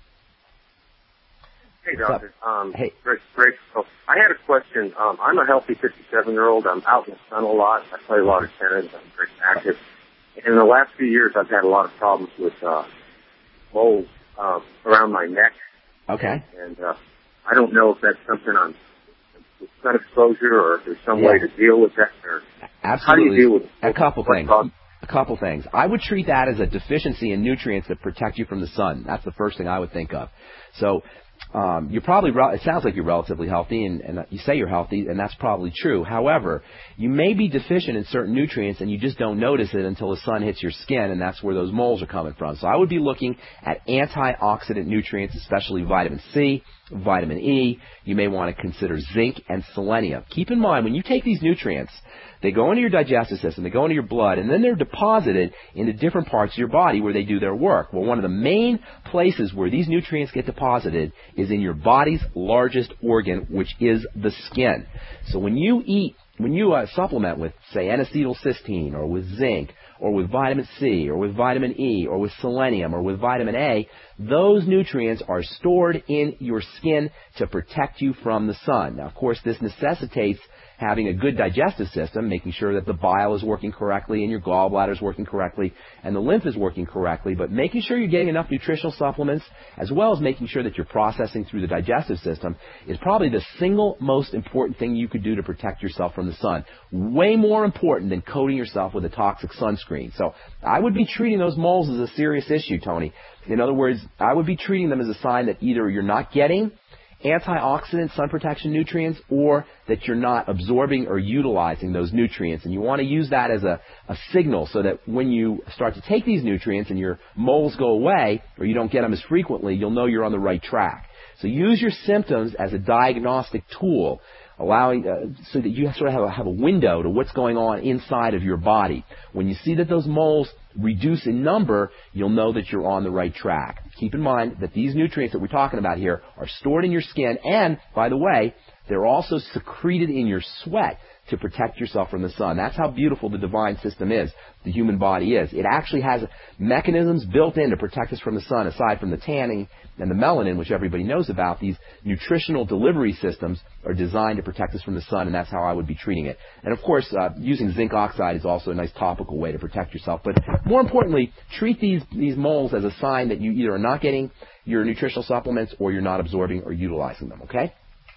Hey, doctor. Um, hey. Great, great. So I had a question. Um, I'm a healthy fifty-seven-year-old. I'm out in the sun a lot. I play a lot of tennis. I'm very active. In the last few years, I've had a lot of problems with uh, moles um, around my neck. Okay. And uh, I don't know if that's something on with sun exposure or if there's some yeah. way to deal with that. Or Absolutely. How do you deal with a couple what things? Causes? A couple things. I would treat that as a deficiency in nutrients that protect you from the sun. That's the first thing I would think of. So um, you're probably, it sounds like you're relatively healthy, and, and you say you're healthy, and that's probably true. However, you may be deficient in certain nutrients, and you just don't notice it until the sun hits your skin, and that's where those moles are coming from. So I would be looking at antioxidant nutrients, especially vitamin C, vitamin E. You may want to consider zinc and selenium. Keep in mind, when you take these nutrients, they go into your digestive system, they go into your blood, and then they're deposited into different parts of your body where they do their work. Well, one of the main places where these nutrients get deposited is in your body's largest organ, which is the skin. So when you eat, when you uh, supplement with, say, N-acetylcysteine or with zinc or with vitamin C or with vitamin E or with selenium or with vitamin A, those nutrients are stored in your skin to protect you from the sun. Now, of course, this necessitates having a good digestive system, making sure that the bile is working correctly and your gallbladder is working correctly and the lymph is working correctly, but making sure you're getting enough nutritional supplements as well as making sure that you're processing through the digestive system is probably the single most important thing you could do to protect yourself from the sun. Way more important than coating yourself with a toxic sunscreen. So I would be treating those moles as a serious issue, Tony. In other words, I would be treating them as a sign that either you're not getting antioxidant sun protection nutrients or that you're not absorbing or utilizing those nutrients. And you want to use that as a, a signal so that when you start to take these nutrients and your moles go away or you don't get them as frequently, you'll know you're on the right track. So use your symptoms as a diagnostic tool, allowing uh, so that you sort of have a, have a window to what's going on inside of your body. When you see that those moles reduce in number, you'll know that you're on the right track. Keep in mind that these nutrients that we're talking about here are stored in your skin, and, by the way, they're also secreted in your sweat to protect yourself from the sun. That's how beautiful the divine system is, the human body is. It actually has mechanisms built in to protect us from the sun, aside from the tanning and the melanin, which everybody knows about. These nutritional delivery systems are designed to protect us from the sun, and that's how I would be treating it. And, of course, uh, using zinc oxide is also a nice topical way to protect yourself. But more importantly, treat these, these moles as a sign that you either are not getting your nutritional supplements or you're not absorbing or utilizing them, okay?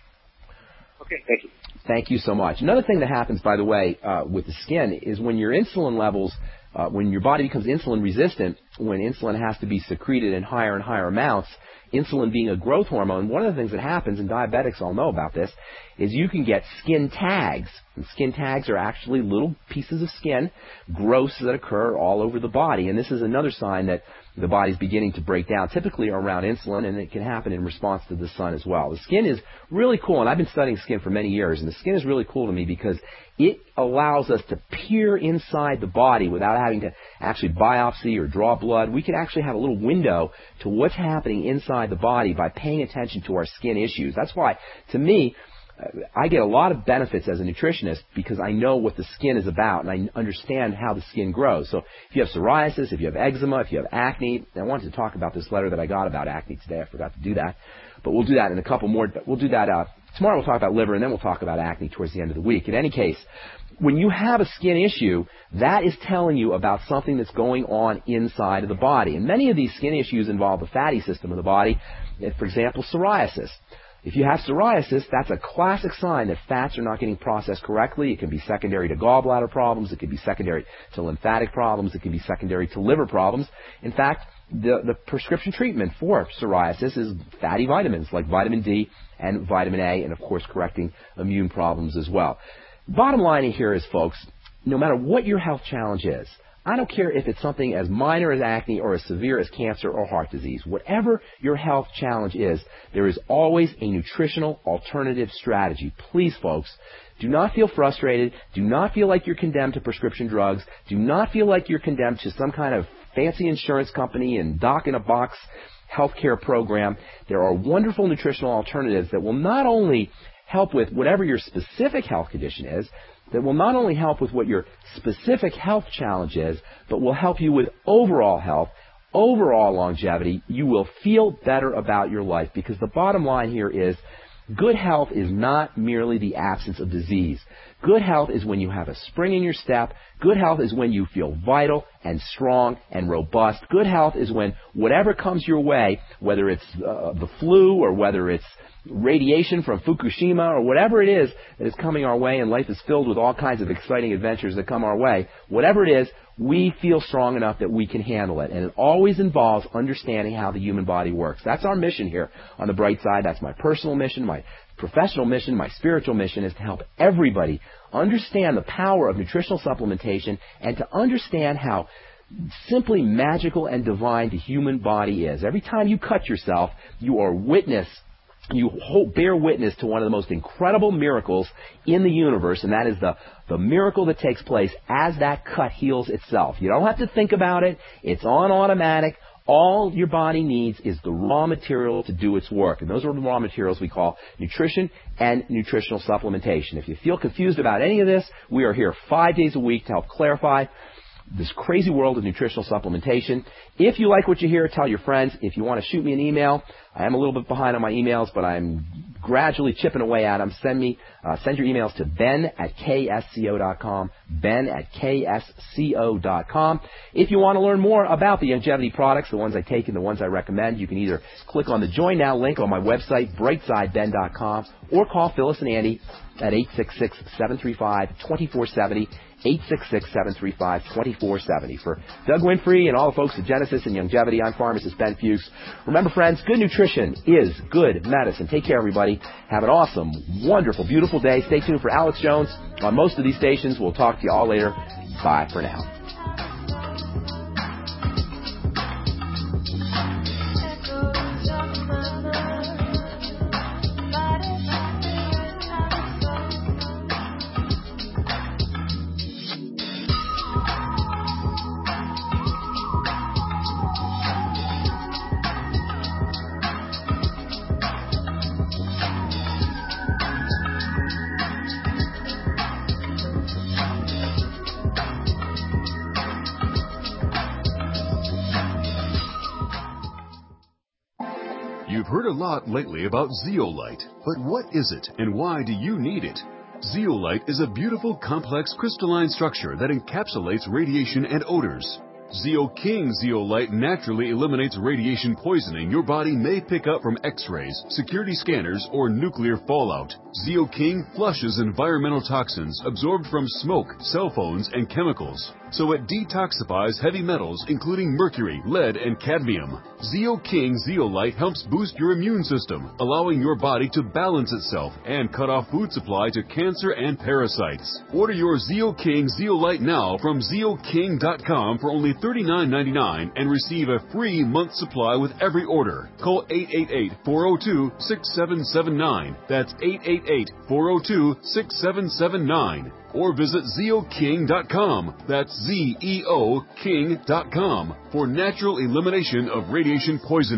Okay, thank you. Thank you so much. Another thing that happens, by the way, uh, with the skin is when your insulin levels, uh, when your body becomes insulin resistant, when insulin has to be secreted in higher and higher amounts, insulin being a growth hormone, one of the things that happens, and diabetics all know about this, is you can get skin tags. And skin tags are actually little pieces of skin, growths that occur all over the body. And this is another sign that the body's beginning to break down, typically around insulin, and it can happen in response to the sun as well. The skin is really cool, and I've been studying skin for many years, and the skin is really cool to me because it allows us to peer inside the body without having to actually biopsy or draw blood. We can actually have a little window to what's happening inside the body by paying attention to our skin issues. That's why, to me, I get a lot of benefits as a nutritionist because I know what the skin is about and I understand how the skin grows. So if you have psoriasis, if you have eczema, if you have acne, I wanted to talk about this letter that I got about acne today. I forgot to do that. But we'll do that in a couple more. We'll do that uh, tomorrow. We'll talk about liver and then we'll talk about acne towards the end of the week. In any case, when you have a skin issue, that is telling you about something that's going on inside of the body. And many of these skin issues involve the fatty system of the body. For example, psoriasis. If you have psoriasis, that's a classic sign that fats are not getting processed correctly. It can be secondary to gallbladder problems. It can be secondary to lymphatic problems. It can be secondary to liver problems. In fact, the, the prescription treatment for psoriasis is fatty vitamins like vitamin D and vitamin A, and of course correcting immune problems as well. Bottom line here is, folks, no matter what your health challenge is, I don't care if it's something as minor as acne or as severe as cancer or heart disease. Whatever your health challenge is, there is always a nutritional alternative strategy. Please, folks, do not feel frustrated. Do not feel like you're condemned to prescription drugs. Do not feel like you're condemned to some kind of fancy insurance company and doc-in-a-box healthcare program. There are wonderful nutritional alternatives that will not only help with whatever your specific health condition is, that will not only help with what your specific health challenge is, but will help you with overall health, overall longevity. You will feel better about your life, because the bottom line here is good health is not merely the absence of disease. Good health is when you have a spring in your step. Good health is when you feel vital and strong and robust. Good health is when whatever comes your way, whether it's uh, the flu or whether it's radiation from Fukushima or whatever it is that is coming our way, and life is filled with all kinds of exciting adventures that come our way, whatever it is, we feel strong enough that we can handle it. And it always involves understanding how the human body works. That's our mission here on The Bright Side. That's my personal mission, my professional mission, my spiritual mission, is to help everybody understand the power of nutritional supplementation and to understand how simply magical and divine the human body is. Every time you cut yourself, you are witness You hold, bear witness to one of the most incredible miracles in the universe, and that is the, the miracle that takes place as that cut heals itself. You don't have to think about it. It's on automatic. All your body needs is the raw material to do its work, and those are the raw materials we call nutrition and nutritional supplementation. If you feel confused about any of this, we are here five days a week to help clarify this crazy world of nutritional supplementation. If you like what you hear, tell your friends. If you want to shoot me an email, I am a little bit behind on my emails, but I'm gradually chipping away at them. Send me, uh, send your emails to ben at k s c o dot com, ben at k s c o dot com. If you want to learn more about the longevity products, the ones I take and the ones I recommend, you can either click on the Join Now link on my website, bright side ben dot com, or call Phyllis and Andy at eight six six, seven three five, two four seven zero, eight six six, seven three five, two four seven zero. For Doug Winfrey and all the folks at Genesis and Longevity, I'm pharmacist Ben Fuchs. Remember, friends, good nutrition is good medicine. Take care, everybody. Have an awesome, wonderful, beautiful day. Stay tuned for Alex Jones on most of these stations. We'll talk to you all later. Bye for now. You've heard a lot lately about Zeolite, but what is it and why do you need it? Zeolite is a beautiful, complex crystalline structure that encapsulates radiation and odors. ZeoKing Zeolite naturally eliminates radiation poisoning your body may pick up from X-rays, security scanners, or nuclear fallout. ZeoKing flushes environmental toxins absorbed from smoke, cell phones, and chemicals, so it detoxifies heavy metals including mercury, lead, and cadmium. ZeoKing Zeolite helps boost your immune system, allowing your body to balance itself and cut off food supply to cancer and parasites. Order your ZeoKing Zeolite now from zeoking dot com for only thirty-nine ninety-nine and receive a free month supply with every order. Call eight eight eight, four oh two, six seven seven nine. That's eight eight eight, four oh two, six seven seven nine. Or visit zeoking dot com. That's Z E O King dot com for natural elimination of radiation poisoning.